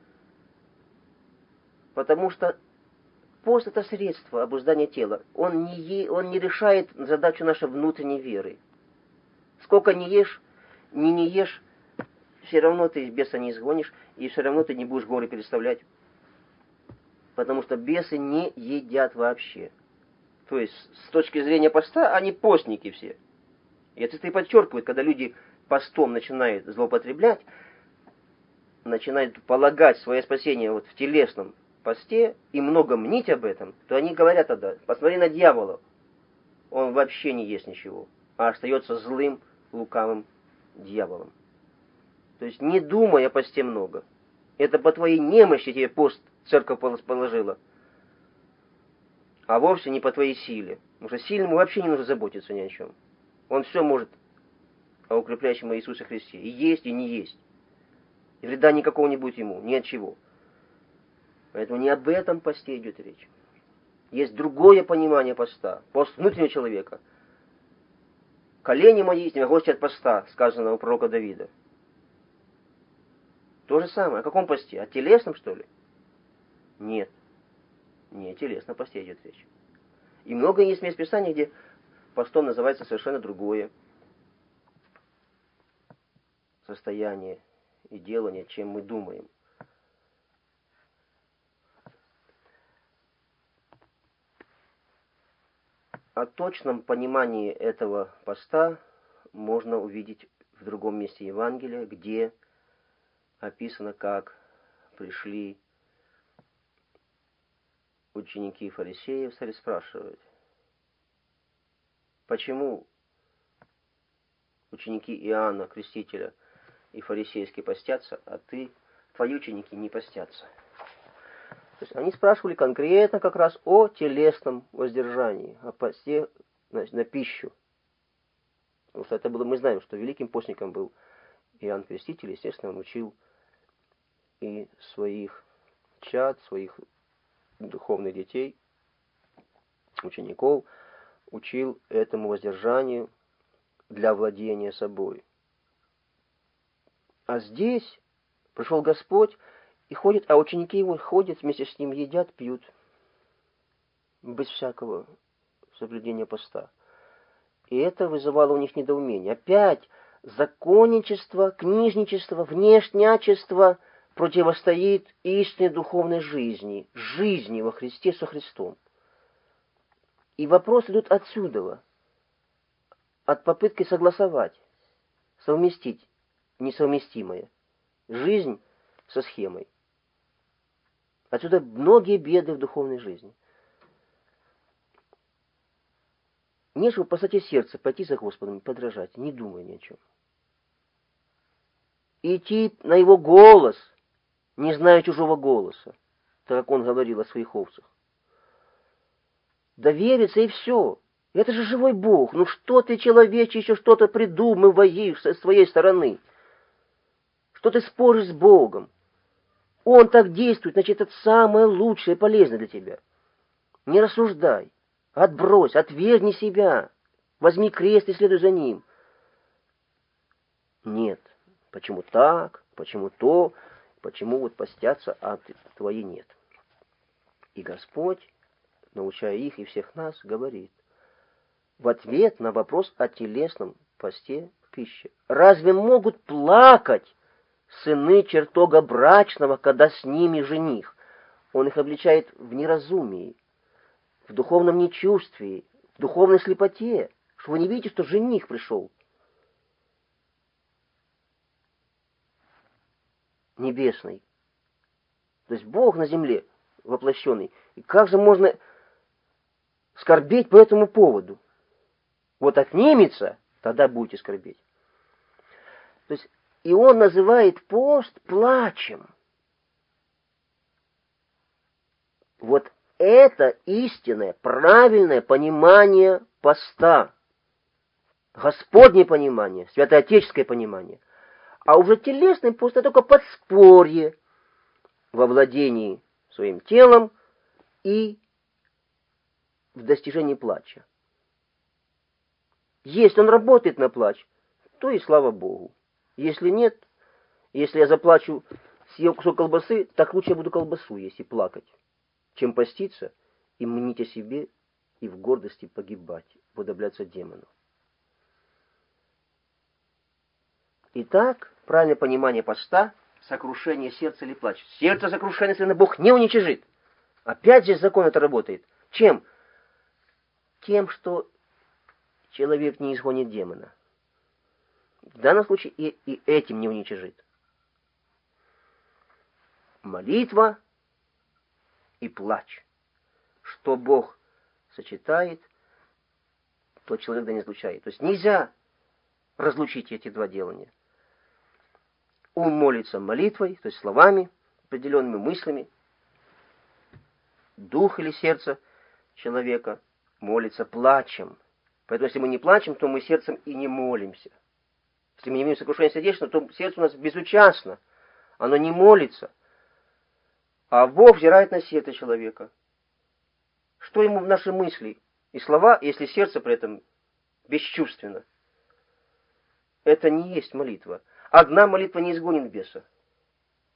Потому что пост — это средство обуздания тела. Он не решает задачу нашей внутренней веры. Сколько не ешь, не ешь, все равно ты беса не изгонишь, и все равно ты не будешь горы переставлять. Потому что бесы не едят вообще. То есть, с точки зрения поста, они постники все. И это и подчеркивает, когда люди постом начинают злоупотреблять, начинают полагать свое спасение вот в телесном посте и много мнить об этом, то они говорят тогда: посмотри на дьявола, он вообще не ест ничего, а остается злым, лукавым дьяволом. То есть не думай о посте много. Это по твоей немощи тебе пост церковь положила, а вовсе не по твоей силе. Потому что сильному вообще не нужно заботиться ни о чем. Он все может о укрепляющем Иисусе Христе. И есть, и не есть. И вреда никакого не будет ему, ни от чего. Поэтому не об этом посте идет речь. Есть другое понимание поста. Пост внутреннего человека. Колени мои не могут от поста, сказано у пророка Давида. То же самое. О каком посте? О телесном, что ли? Нет. Не о телесном посте идет речь. И много есть мест Писания, где постом называется совершенно другое состояние и делание, чем мы думаем. О точном понимании этого поста можно увидеть в другом месте Евангелия, где описано, как пришли ученики фарисеев, стали спрашивать, почему ученики Иоанна Крестителя и фарисейские постятся, а твои ученики не постятся. То есть они спрашивали конкретно как раз о телесном воздержании, о посте на пищу. Потому что это было, мы знаем, что великим постником был Иоанн Креститель, естественно, он учил и своих чад, своих духовных детей, учеников, учил этому воздержанию для владения собой. А здесь пришел Господь и ходит, а ученики его ходят вместе с ним, едят, пьют, без всякого соблюдения поста. И это вызывало у них недоумение. Опять законничество, книжничество, внешнячество противостоит истинной духовной жизни во Христе со Христом. И вопрос идет отсюда, от попытки согласовать, совместить несовместимое, жизнь со схемой. Отсюда многие беды в духовной жизни. Нечего в простоте сердца пойти за Господом и подражать, не думая ни о чем. Идти на Его голос, не зная чужого голоса, так как Он говорил о своих овцах. Довериться и все. Это же живой Бог. Ну что ты, человече, еще что-то придумываешь со своей стороны? Что ты споришь с Богом? Он так действует, значит, это самое лучшее и полезное для тебя. Не рассуждай. Отбрось, отвергни себя. Возьми крест и следуй за ним. Нет. Почему так? Почему то? Почему вот постятся, а твои нет? И Господь, научая их и всех нас, говорит в ответ на вопрос о телесном посте в пище. Разве могут плакать сыны чертога брачного, когда с ними жених? Он их обличает в неразумии, в духовном нечувствии, в духовной слепоте, что вы не видите, что жених пришел. Небесный. То есть Бог на земле воплощенный. И как же можно скорбеть по этому поводу? Вот отнимется, тогда будете скорбеть. То есть и он называет пост плачем. Вот это истинное, правильное понимание поста. Господнее понимание, святоотеческое понимание. А уже телесный пост — это только подспорье во владении своим телом и в достижении плача. Если он работает на плач, то и слава Богу. Если нет, если я заплачу, съел кусок колбасы, так лучше я буду колбасу есть и плакать, чем поститься и мнить о себе и в гордости погибать, уподобляться демону. Итак, правильное понимание поста — сокрушение сердца или плач. Сердце сокрушение, если Бог не уничижит. Опять же закон это работает. Чем? Тем, что человек не изгонит демона. В данном случае и этим не уничижит. Молитва и плач. Что Бог сочетает, то человек да не разлучает. То есть нельзя разлучить эти два делания. Ум молится молитвой, то есть словами, определенными мыслями. Дух или сердце человека молится плачем. Поэтому если мы не плачем, то мы сердцем и не молимся. Если мы не имеем сокрушения сердечного, то сердце у нас безучастно. Оно не молится. А Бог взирает на сердце человека. Что ему в наши мысли и слова, если сердце при этом бесчувственно? Это не есть молитва. Одна молитва не изгонит беса.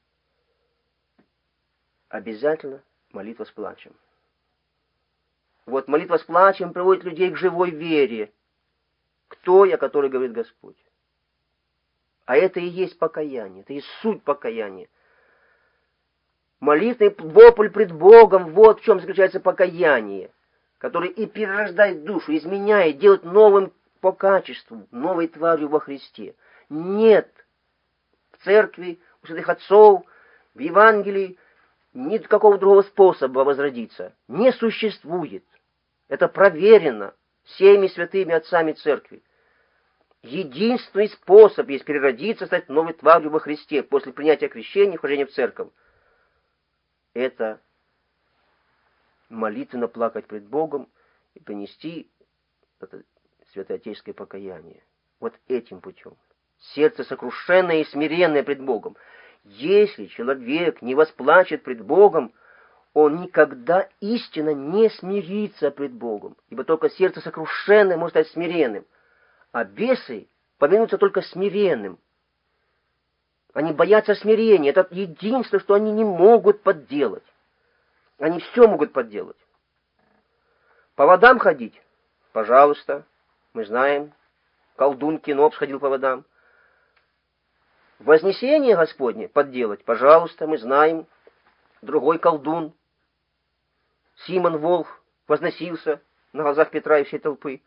обязательно молитва с плачем. Вот молитва с плачем приводит людей к живой вере. Кто я, который говорит Господь? А это и есть покаяние, это и суть покаяния. Молитвенный вопль пред Богом, вот в чем заключается покаяние, который и перерождает душу, изменяет, делает новым по качеству, новой тварью во Христе. Нет в церкви, у святых отцов, в Евангелии нет какого другого способа возродиться. Не существует. Это проверено всеми святыми отцами церкви. Единственный способ есть переродиться, стать новой тварью во Христе после принятия крещения и вхождения в церковь. Это молитвенно плакать пред Богом и принести это святоотеческое покаяние. Вот этим путем. Сердце сокрушенное и смиренное пред Богом. Если человек не восплачет пред Богом, он никогда истинно не смирится пред Богом, ибо только сердце сокрушенное может стать смиренным. А бесы помянутся только смиренным. Они боятся смирения. Это единственное, что они не могут подделать. Они все могут подделать. По водам ходить? Пожалуйста. Мы знаем. Колдун Кинопс ходил по водам. Вознесение Господне подделать? Пожалуйста, мы знаем. Другой колдун. Симон Волх возносился на глазах Петра и всей толпы.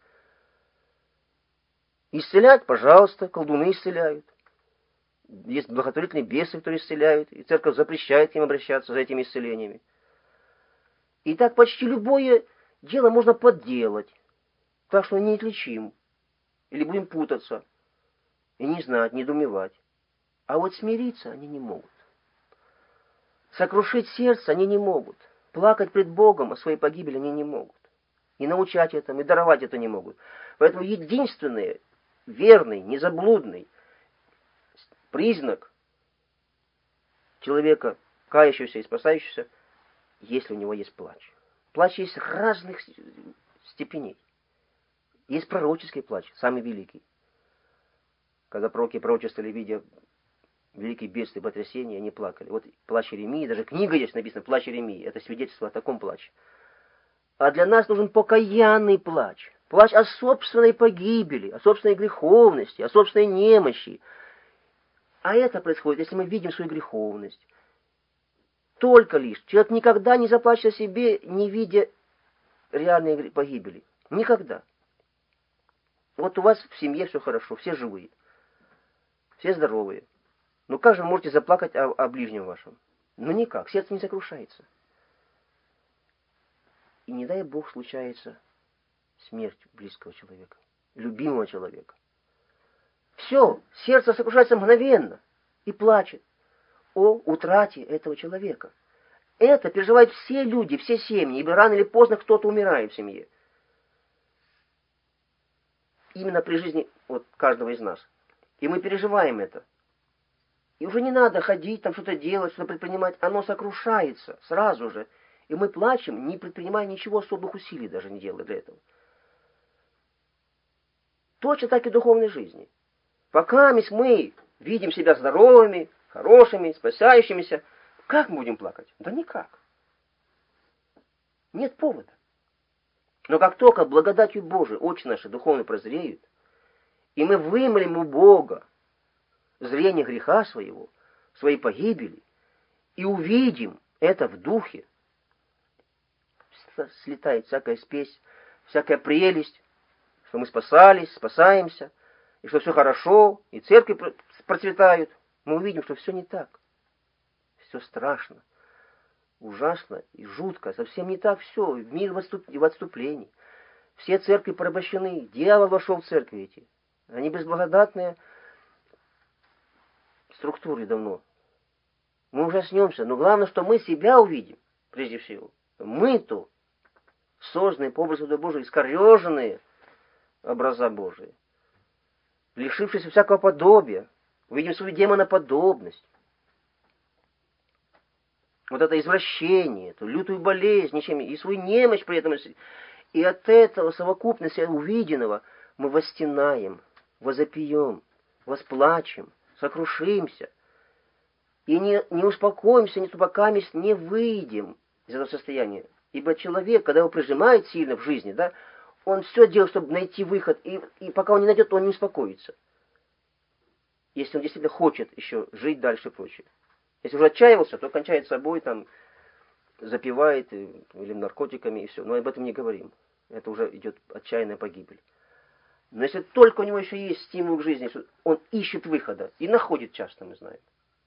Исцелять? Пожалуйста, колдуны исцеляют. Есть благотворительные бесы, которые исцеляют, и церковь запрещает им обращаться за этими исцелениями. И так почти любое дело можно подделать, так что неотличим. Или будем путаться, и не знать, недоумевать. А вот смириться они не могут. Сокрушить сердце они не могут. Плакать пред Богом о своей погибели они не могут. И научать этому, и даровать это не могут. Поэтому единственный, верный, незаблудный признак человека, кающегося и спасающегося, если у него есть плач. Плач есть разных степеней. Есть пророческий плач, самый великий. Когда пророки пророчествовали, видя великие бедствия и потрясения, они плакали. Вот плач Иеремии, даже книга есть написана, плач Иеремии. Это свидетельство о таком плаче. А для нас нужен покаянный плач. Плач о собственной погибели, о собственной греховности, о собственной немощи. А это происходит, если мы видим свою греховность. Только лишь. Человек никогда не заплачет о себе, не видя реальной погибели. Никогда. Вот у вас в семье все хорошо, все живые, все здоровые. Но как же вы можете заплакать о ближнем вашем? Ну никак, сердце не сокрушается. И не дай Бог случается смерть близкого человека, любимого человека. Все, сердце сокрушается мгновенно и плачет о утрате этого человека. Это переживают все люди, все семьи, ибо рано или поздно кто-то умирает в семье. Именно при жизни вот каждого из нас. И мы переживаем это. И уже не надо ходить, там что-то делать, что-то предпринимать. Оно сокрушается сразу же. И мы плачем, не предпринимая ничего, особых усилий даже не делая для этого. Точно так и в духовной жизни. Пока мы видим себя здоровыми, хорошими, спасающимися, как мы будем плакать? Да никак. Нет повода. Но как только благодатью Божией очи наши духовно прозреют, и мы вымолим у Бога зрение греха своего, своей погибели, и увидим это в духе, слетает всякая спесь, всякая прелесть, что мы спасались, спасаемся, и что все хорошо, и церкви процветают, мы увидим, что все не так. Все страшно, ужасно и жутко, совсем не так все, мир в отступлении. Все церкви порабощены, дьявол вошел в церкви эти. Они безблагодатные структуры давно. Мы ужаснемся, но главное, что мы себя увидим, прежде всего. Мы-то, созданные по образу Божию, искореженные образа Божии, лишившись всякого подобия, увидим свою демоноподобность. Вот это извращение, эту лютую болезнь, ничем, и свою немощь при этом. И от этого совокупности увиденного мы восстенаем, возопьем, восплачем, сокрушимся. И не успокоимся, не тупокамись, не выйдем из этого состояния. Ибо человек, когда его прижимает сильно в жизни, да, он все делает, чтобы найти выход, и пока он не найдет, он не успокоится. Если он действительно хочет еще жить дальше и прочее. Если уже отчаивался, то кончает собой, там, запивает или наркотиками, и все. Но об этом не говорим. Это уже идет отчаянная погибель. Но если только у него еще есть стимул к жизни, он ищет выхода и находит часто, мы знаем.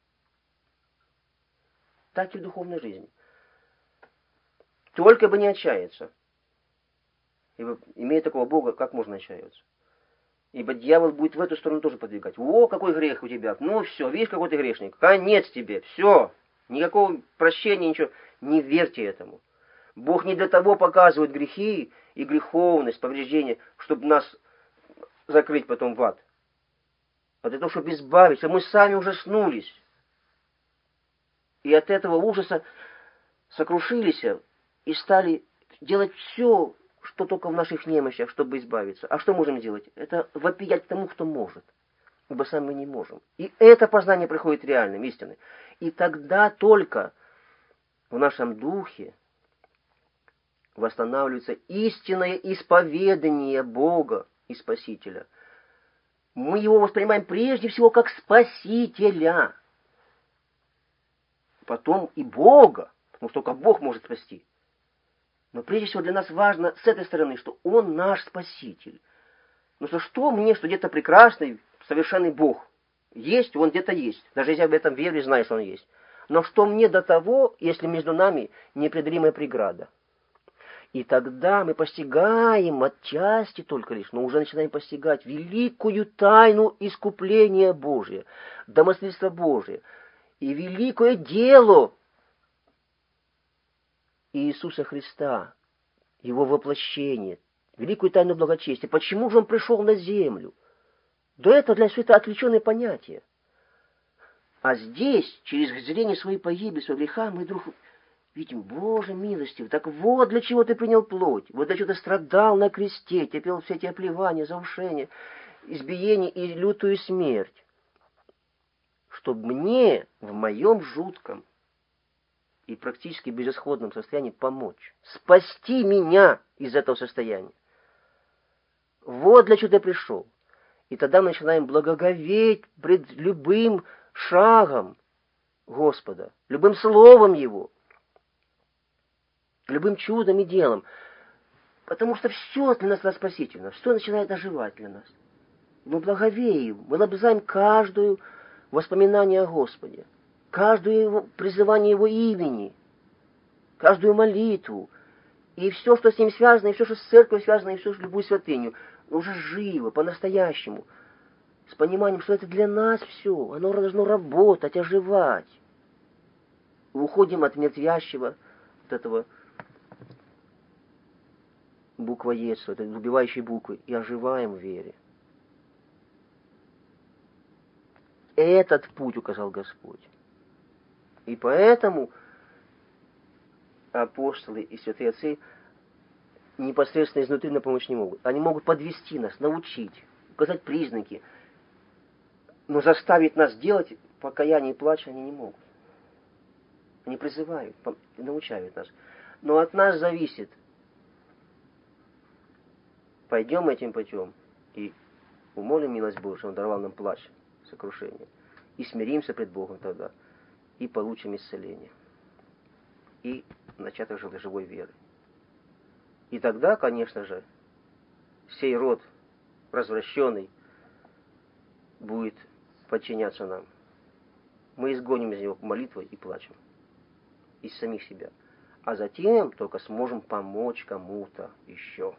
Так и в духовной жизни. Только бы не отчаяться. Ибо, имея такого Бога, как можно отчаиваться? Ибо дьявол будет в эту сторону тоже подвигать. О, какой грех у тебя! Ну все, видишь, какой ты грешник. Конец тебе, все. Никакого прощения, ничего. Не верьте этому. Бог не для того показывает грехи и греховность, повреждения, чтобы нас закрыть потом в ад. А для того, чтобы избавить, чтобы мы сами ужаснулись. И от этого ужаса сокрушились и стали делать все, что только в наших немощах, чтобы избавиться. А что можем делать? Это вопиять тому, кто может. Ибо сами мы не можем. И это познание приходит реальным, истинным. И тогда только в нашем духе восстанавливается истинное исповедание Бога и Спасителя. Мы его воспринимаем прежде всего как Спасителя. Потом и Бога, потому что только Бог может спасти. Но прежде всего для нас важно с этой стороны, что Он наш Спаситель. Ну что мне, что где-то прекрасный, совершенный Бог есть, Он где-то есть. Даже если я об этом верю и знаю, что Он есть. Но что мне до того, если между нами непреодолимая преграда? И тогда мы постигаем отчасти только лишь, но уже начинаем постигать великую тайну искупления Божия, домостроительства Божия и великое дело Иисуса Христа, Его воплощение, великую тайну благочестия. Почему же Он пришел на землю? До этого для все это отвлеченное понятие. А здесь, через зрение своей погибели, своего греха, мы вдруг видим, Боже милостив, так вот для чего ты принял плоть, вот для чего ты страдал на кресте, терпел все эти оплевания, заушения, избиения и лютую смерть. Чтобы мне в моем жутком и практически безысходном состоянии помочь, спасти меня из этого состояния. Вот для чего ты пришел. И тогда мы начинаем благоговеть пред любым шагом Господа, любым словом Его, любым чудом и делом. Потому что все для нас спасительно, все начинает оживать для нас. Мы благовеем, мы лобзаем каждое воспоминание о Господе, каждое его призывание Его имени, каждую молитву, и все, что с Ним связано, и все, что с церковью связано, и все, что любую святыню, уже живо, по-настоящему, с пониманием, что это для нас все, оно должно работать, оживать. И уходим от мертвящего, от этого буквоедства, этой убивающей буквы, и оживаем в вере. Этот путь указал Господь. И поэтому апостолы и святые отцы непосредственно изнутри нам помочь не могут. Они могут подвести нас, научить, указать признаки, но заставить нас делать покаяние и плач они не могут. Они призывают, научают нас. Но от нас зависит, пойдем этим путем и умолим милость Божию, Он даровал нам плач, сокрушение, и смиримся пред Богом тогда, и получим исцеление, и начаток живой веры. И тогда, конечно же, сей род развращенный будет подчиняться нам. Мы изгоним из него молитвой и плачем. Из самих себя. А затем только сможем помочь кому-то еще.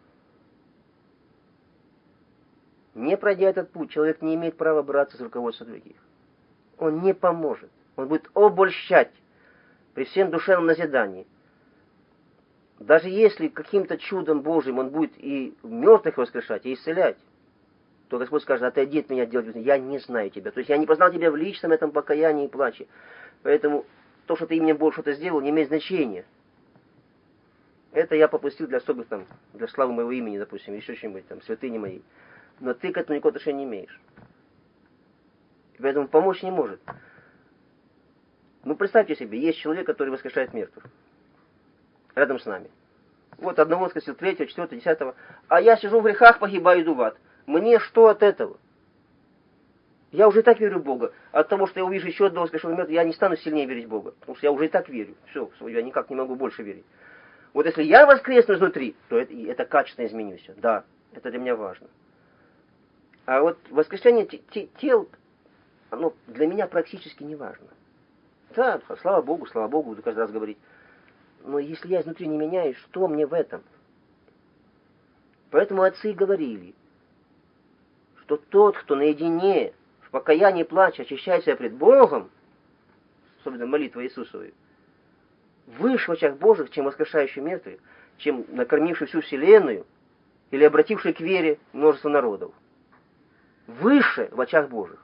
Не пройдя этот путь, человек не имеет права браться за руководство других. Он не поможет. Он будет обольщать при всем душевном назидании. Даже если каким-то чудом Божьим он будет и мертвых воскрешать, и исцелять, то Господь скажет: отойди от меня, делать, я не знаю тебя. То есть я не познал тебя в личном этом покаянии и плаче. Поэтому то, что ты именем Бога что-то сделал, не имеет значения. Это я попустил для особых там, для славы моего имени, допустим, еще что-нибудь там, святыни моей. Но ты к этому никакого отношения не имеешь. И поэтому помочь не может. Ну, представьте себе, есть человек, который воскрешает мертвых. Рядом с нами. Вот одного воскресил, третьего, четвертого, десятого. А я сижу в грехах, погибаю, иду в ад. Мне что от этого? Я уже и так верю в Бога. От того, что я увижу еще одного воскрешенного мертвого, я не стану сильнее верить в Бога. Потому что я уже и так верю. Все, я никак не могу больше верить. Вот если я воскресну изнутри, то это качественно изменюсь. Да, это для меня важно. А вот воскрешение тел, оно для меня практически не важно. Да, слава Богу, буду каждый раз говорить. Но если я изнутри не меняюсь, что мне в этом? Поэтому отцы говорили, что тот, кто наедине, в покаянии плача, очищает себя пред Богом, особенно молитва Иисусовой, выше в очах Божьих, чем воскрешающий мертвых, чем накормивший всю вселенную или обративший к вере множество народов. Выше в очах Божьих.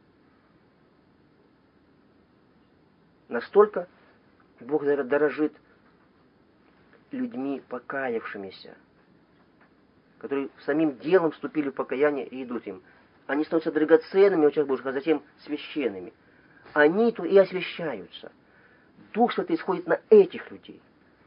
Настолько Бог дорожит людьми покаявшимися, которые самим делом вступили в покаяние и идут им. Они становятся драгоценными в очах Божьих, а затем священными. Они-то и освящаются. Дух Святый исходит на этих людей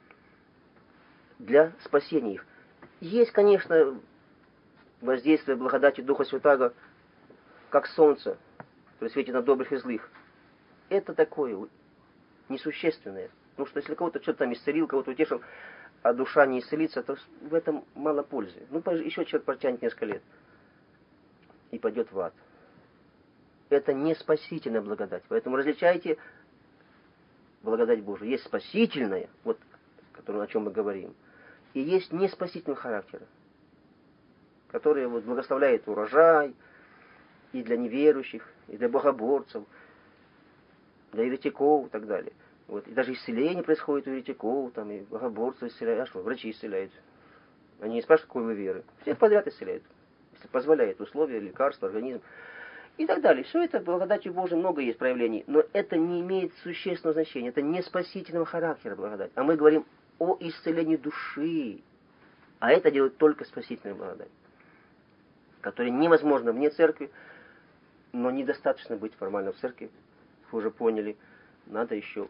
для спасения их. Есть, конечно, воздействие благодати Духа Святаго, как солнце, которое светит на добрых и злых. Это такое несущественное. Потому что если кого-то что-то там исцелил, кого-то утешил, а душа не исцелится, то в этом мало пользы. Ну, еще человек протянет несколько лет и пойдет в ад. Это не спасительная благодать. Поэтому различайте благодать Божию. Есть спасительная, вот о чем мы говорим, и есть неспасительного характера, который вот благословляет урожай и для неверующих, и для богоборцев, для еретиков и так далее. Вот. И даже исцеление происходит у еретиков, там, и богоборцев исцеляют. А что, врачи исцеляют. Они не спрашивают, какой вы веры. Всех подряд исцеляют. Если позволяет условия, лекарства, организм. И так далее. Все это, благодатью Божией, много есть проявлений. Но это не имеет существенного значения. Это не спасительного характера благодать. А мы говорим о исцелении души. А это делает только спасительная благодать. Которая невозможна вне церкви, но недостаточно быть формально в церкви. Вы уже поняли. Надо еще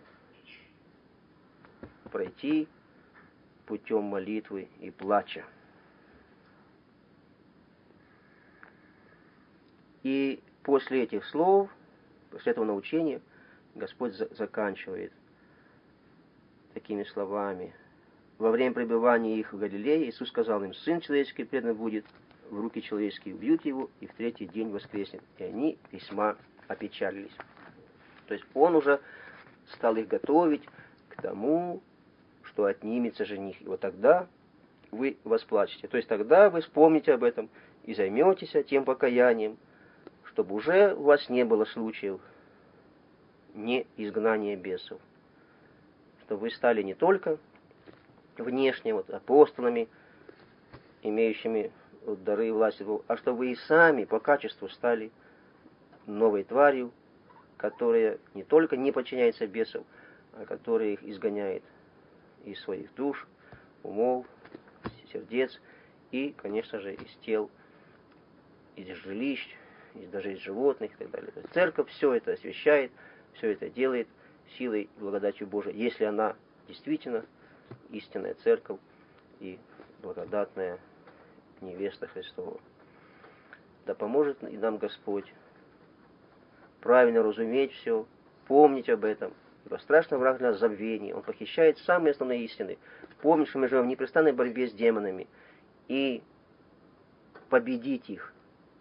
пройти путем молитвы и плача. И после этих слов, после этого научения, Господь заканчивает такими словами. Во время пребывания их в Галилее Иисус сказал им: «Сын человеческий предан будет в руки человеческие, убьют его, и в третий день воскреснет». И они весьма опечалились. То есть он уже стал их готовить к тому, что отнимется жених. И вот тогда вы восплачете. То есть тогда вы вспомните об этом и займетесь тем покаянием, чтобы уже у вас не было случаев не изгнания бесов. Чтобы вы стали не только внешне апостолами, имеющими дары и власть, а чтобы вы и сами по качеству стали новой тварью, которая не только не подчиняется бесам, а которая их изгоняет из своих душ, умов, сердец и, конечно же, из тел, из жилищ, даже из животных и так далее. То есть церковь все это освящает, все это делает силой и благодатью Божией, если она действительно истинная церковь и благодатная невеста Христова. Да поможет и нам Господь правильно разуметь все, помнить об этом. Ибо страшный враг для нас забвение. Он похищает самые основные истины. Помнить, что мы живем в непрестанной борьбе с демонами. И победить их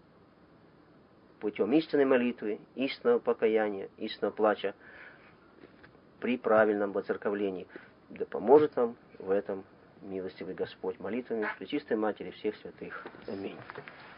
путем истинной молитвы, истинного покаяния, истинного плача при правильном воцерковлении. Да поможет нам в этом милостивый Господь молитвами Пречистой Матери всех святых. Аминь.